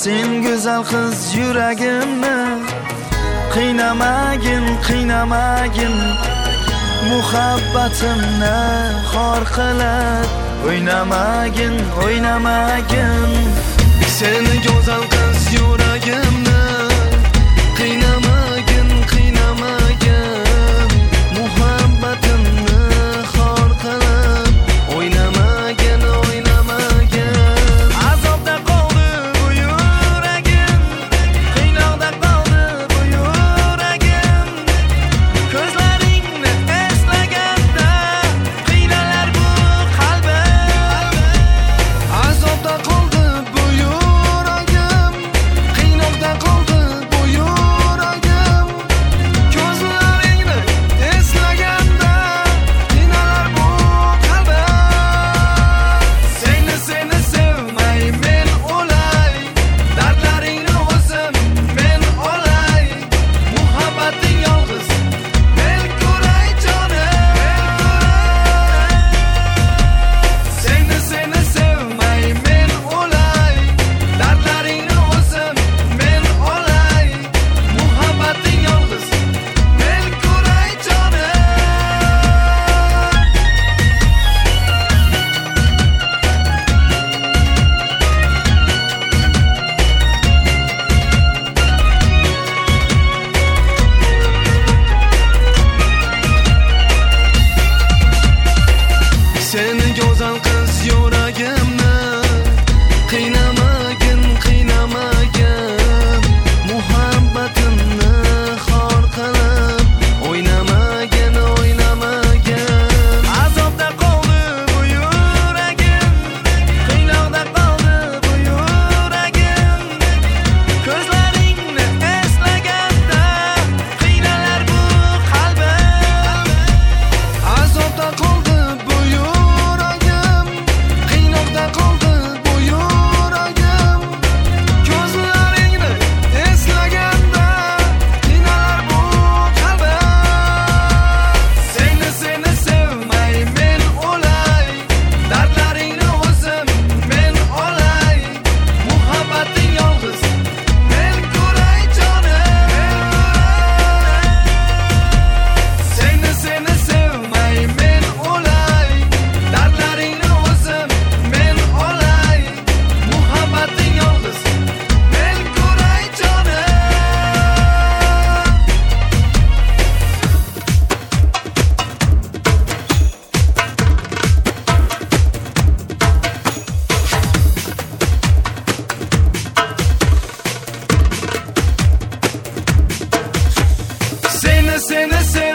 Sen go'zal qiz yuragimni qiynamagin, qiynamagin. Muhabbatimni xor qilib o'ynamagin, o'ynamagin. Sen go'zal qiz yuragimni qiynamagin, qiynamagin. Muhabbatimni xor qilib o'ynamagin, o'ynamagin. Azobda qoldi bu yuragim, qiynoqda qoldi bu yuragim. Ko'zlaringni eslaganda qiynalar bu qalbim. Azobda qoldi bu yuragim, qiynoqda qoldi bu yuragim. Ko'zlaringni eslaganda qiynalar bu qalbim. Seni sevmay men o'lay, dardlaringni o'zim men olay. Muhabbating yolg'iz men ko'ray jonim. Seni sevmay men o'lay, dardlaringni o'zim men olay. Muhabbating yolg'iz men ko'ray jonim. Sen go'zal qiz yuragimni qiynamagin, qiynamagin. Muhabbatimni xor qilib o'ynamagin, o'ynamagin. Azobda qoldi bu yuragim, qiynoqda qoldi bu yuragim. Ko'zlaringni eslaganda qiynalar bu qalbim. Azobda qoldi bu yuragim, qiynoqda qoldi bu yuragim. Ko'zlaringni eslaganda qiynalar bu qalbim. Seni sevmay men o'lay, dardlaringni o'zim men olay. Muhabbating yolg'iz men ko'ray jonim. Seni sevmay men o'lay, dardlaringni o'zim men olay. Muhabbating yolg'iz men ko'ray jonim. Seni